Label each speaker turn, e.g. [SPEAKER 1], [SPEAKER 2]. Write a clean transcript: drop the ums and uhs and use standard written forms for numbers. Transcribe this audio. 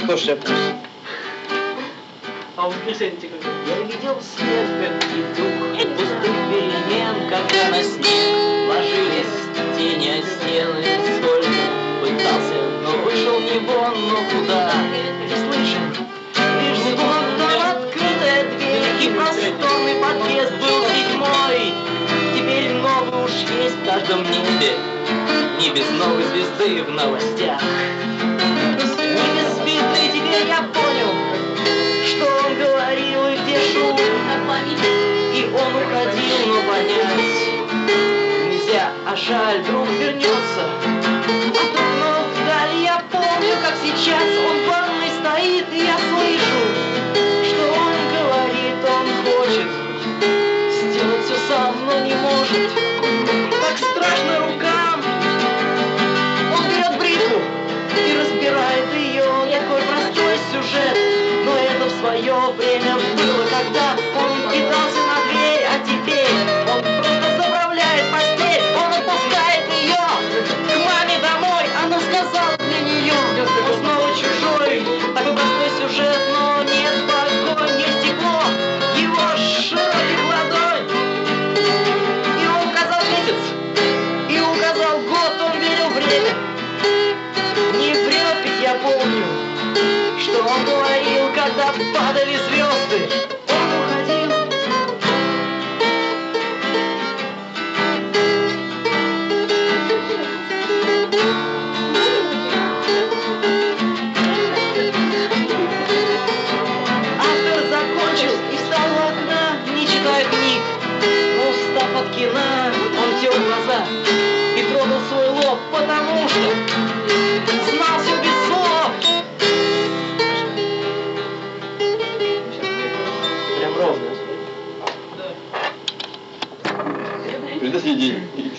[SPEAKER 1] кто шепчет?
[SPEAKER 2] А в песенте как?
[SPEAKER 3] Я видел свет, как и дух пустых перемен, когда на снег ложились тени от стены. Сколько пытался, но вышел не вон, но куда? Не слышен лишь звон, там открытая дверь, и просторный подъезд был 7-й. Теперь новый уж есть в каждом небе, не без новой звезды в новостях. Не беспитный, теперь я понял, что он говорил и где шум. И он уходил, но понять нельзя, а жаль, вдруг вернется. А тут вновь вдали я помню, как сейчас он в ванной стоит, и я слышу, что он говорит, он хочет сделать все сам, но не может. Так страшно рукам. Он берет бритву и разбирает ее. Такой простой сюжет, но это в свое время было, когда он кидался на дверь, а теперь он просто заправляет постель. Он отпускает ее к маме домой, она сказала для нее. Он снова чужой, такой простой сюжет, но нет огонь, есть тепло его широких ладонь. И он указал месяц, и указал год, он верил в время. Не врет, ведь я помню, что он говорил, когда падали звезды. Он уходил. Автор закончил и встал у окна, не читая книг. Но устав от кино, он тер глаза и трогал свой лоб, потому что знал все без слов.
[SPEAKER 1] Прям ровно.
[SPEAKER 4] Предосвидетель.